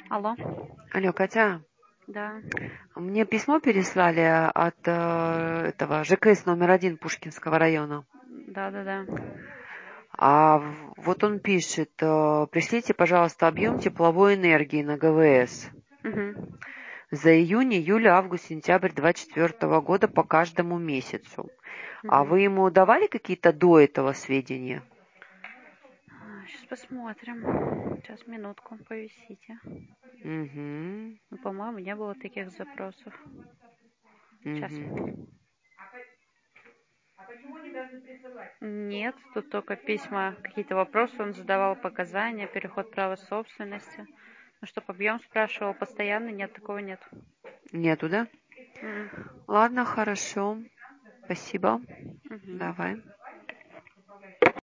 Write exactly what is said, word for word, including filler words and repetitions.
Алло, Алло, Катя, да, мне письмо переслали от э, этого ЖКС номер один Пушкинского района. да, да, да. А в- вот он пишет, э, пришлите, пожалуйста, объем тепловой энергии на ГВС Мгм. за июнь, июль, август, сентябрь двадцать четвёртого года по каждому месяцу. А Мгм. вы ему давали какие-то до этого сведения? Сейчас посмотрим. Сейчас, минутку, повисите. Угу, Ну, по-моему, не было таких запросов. Сейчас. угу. Нет, тут только письма, какие-то вопросы он задавал, показания, переход права собственности. Ну, чтоб объем спрашивал постоянно, нет, такого нет. Нету, да? М. Ладно, хорошо. Спасибо. Мгм. Давай.